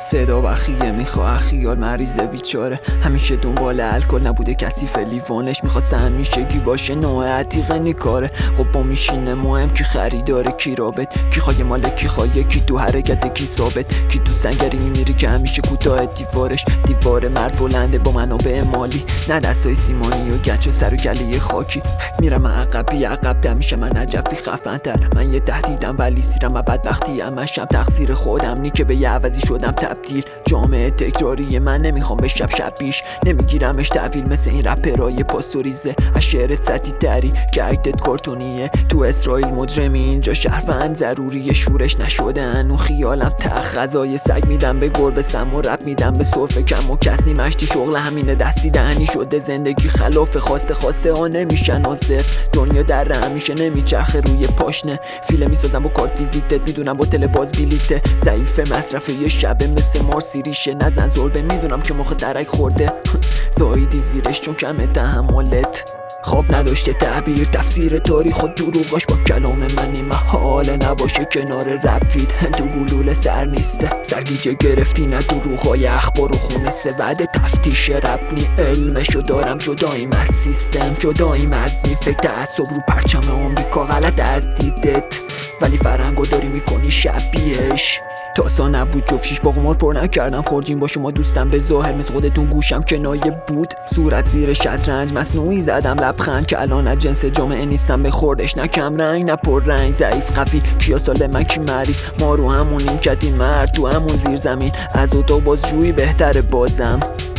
صدا بخیه میخواه خیال مریضه بیچاره، همیشه دنبال الکل نبوده کثیف لیوانش، میخواست همیشگی باشه نوع عتیق نیکاره. خب با میشینه مهم کی خریداره کی رابط، کی خواهی مال کی خواهی، کی تو حرکت کی ثابت، کی تو سنگری میمیری که همیشه کوتاه دیوارش. دیوار مرد بلنده با منابع مالی، نه دستای سیمانی و گچ و سر و گله خاکی. میرم عقبی عقب ده میشه من نجفی خفن تر، من یه تهدیدم ولی سیرم و بدبختی همشم تقصیر خودم نی که به یه عوضی شدم تبدیل. جامعه تکراری من نمیخوام به شب پیش، نمیگیرمش تحویل مثل این رپرای پاستوریزه. از شعرت سطحی تری که عکدت کارتونیه، تو اسرائیل مجرمی اینجا شهروند ضروریه. شورش نشدن و خیالم تخ غذای سگ میدم به گربه سم و رپ میدم به صرف کم و کس نی مشتی شغل همینه دستی دهنی شده زندگی خلاف خواسته ها نمیشن ناصر. دنیا در همیشه نمیچرخه روی پاشنه، فیلم میسازم با کارت ویزیتت میدونم با تل باز بلیته. ضعیف مصرف یه شبه مثل مارسی ریشه، نزن زربه میدونم که مخ درک خورده زایدی زیرش چون کمه تحملت. خواب نداشته تعبیر تفسیر تاریخ و دروغاش با کلام منی محاله نباشه کنار رپید تو گلوله سر نیسته. سرگیجه گرفتی نه دروغای اخبار و خونه سوده، تفتیش رپ نی علمشو دارم جداییم از سیستم، جداییم از این فکر تعصب رو پرچم آمریکا غلط از دیدت، ولی فرهنگو داری میکنی شبیهش. تاسا نبود جفشیش با قمار پر نکردم خورجین با شما دوستم به ظاهر مثل خودتون گوشم کنایه بود. صورت زیر شطرنج مصنوعی زدم لبخند که الان از جنس جامعه نیستم، به خوردش نه کم رنگ نه پر رنگ، ضعیف قوی کیا سال من کی مریض، ما رو همونیم کتی مرد تو همون زیر زمین، از اتاق بازجویی بهتره بازم.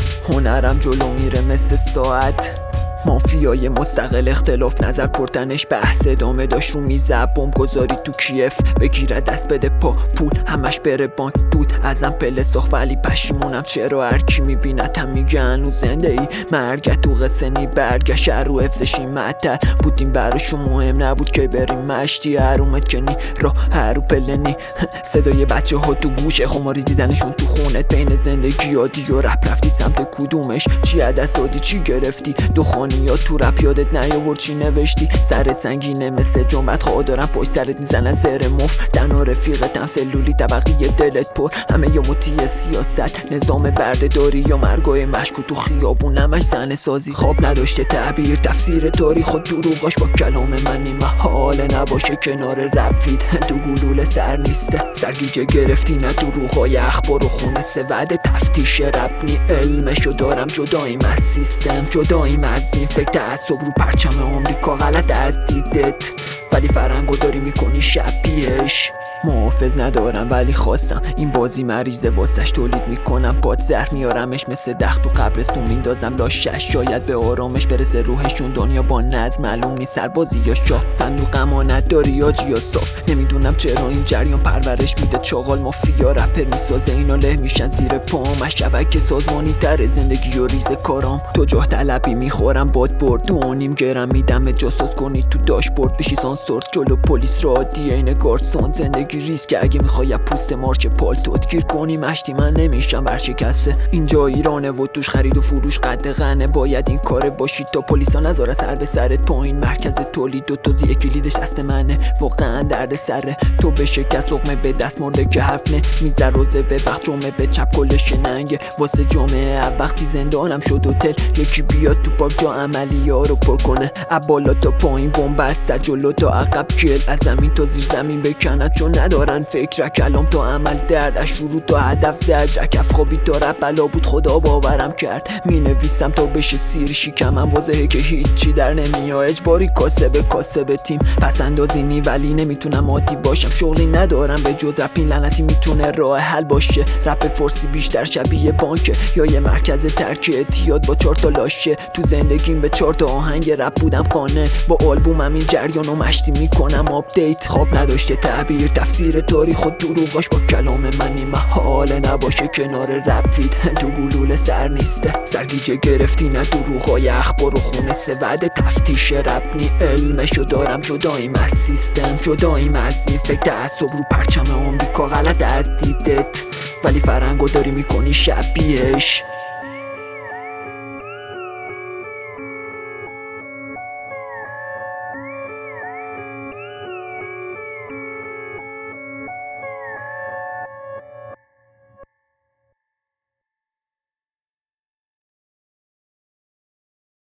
هنرم جلو میره مثل ساعت، مافیای مستقل اختلاف نظر پرتنش بحث ادامه داشت رو میزه. بمب گذاری تو کیف بگیره دست بده پا پول همش بره بانک دود ازم پله ساخت ولی پشیمونم چرا هرکی میبینتم میگه هنوز زنده ای. مرگت تو قصه نی برگشت رو حفظشی معطل بودیم براشون مهم نبود که بریم مشتی هرومت کنی راه هرو پله نی. صدای بچه ها تو گوشه خماری دیدنشون تو خونت بین زندگی یادی و رپ رفتی سمت کدومش، چی دست دادی چی گرفتی دخانی یا تو رپ یادت نیاورد چی نوشتی. سرت سنگینه مثل جنبت خواه دارم پشت سرت میزنن زر مف، دنا رفیقتم سلولی طبقی دلت پر همه یا مطیع سیاست نظام بردهداری یا مرگای مشکو تو خیابون همش زن سازی. خواب نداشته تعبیر تفسیر تاریخ و دروغاش با کلام منی محاله نباشه کنار رپید تو گلوله سر نیسته. سرگیجه گرفتی نه دروغای اخبار و خونه سوده، تفتیش رپ نی علمشو دارم جداییم از سیستم، جداییم از این فکر تعصب رو پرچم آمریکا غلط از دیدت، ولی فرهنگو داری میکنی شبیهش. محافظ ندارم ولی خواستم این بازی مریضه واسش تولید میکنم پاد زهر میارمش مثل دخت و قبرستون میندازم لاشش شاید به آرامش برسه روحشون. دنیا با نظم معلوم نیست سربازی یا شاه، صندوق امانت داری یا جیا صاف، نمیدونم چرا این جریان پرورش میده چاغال مافیا رپر میسازه اینا له میشن زیر پام. از شبکه سازمانی تر زندگی و ریز کارام، تو جاه طلبی میخورم باد برد 2.5 گرم میدم به جاسوس کنی تو داشبورد بشی سانسورد جلو پلیس را عین گارسون. زندگی ریسک اگه میخوای پوست مارچ پالتوت گیر کنی مشتی من نمیشم ورشکسته. اینجا ایرانه و توش خرید و فروش قد غنه، باید این کار باشی تا پلیسا نذاره سر به سرت پایین. مرکز تولید و توزیع کلیدش دست منه، واقعا درد سره تو به شکست لقمه به دست مرده که حرف نه میزه روزه به وقت جمعه به چپ کلش ننگه واسه جامعه. وقتی زندانم شد هتل یکی بیاد تو پاک جا عملی ها رو پر کنه، بالا تا پایین بنبست جلو تا عقب کل از زمین تا زیر زمین بکنت چون ندارن فکر کلام تا عمل درد از شروع تا هدف زجر کف خوابی تا رب بلا بود خدا باورم کرد. می نویسم تا بشه سیر شیکمم واضحه که هیچی در نمیاد اجباری کاسب تیم پس اندازینی ولی نمیتونم عادی باشم شغلی ندارم به جز رپ. این لعنتی میتونه راه حل باشه، رپ فارسی بیشتر شبیه بانکه یا یه مرکز ترک اعتیاد با 4 تا لاشه. تو زندگیم به 4 تا آهنگ رپ بودم قانه، با آلبومم این جریانو مشتی میکنم آپدیت. خواب نداشته تعبیر تفسیر تاریخ و دروغاش با کلام منی محاله نباشه کنار رپید تو گلوله سر نیسته. سرگیجه گرفتی نه دروغای اخبار و خونه سوده، تفتیش رپ نی علمشو دارم جداییم از سیستم، جداییم از این فکر تعصب رو پرچم آمریکا غلط از دیدت، ولی فرهنگو داری میکنی شبیهش.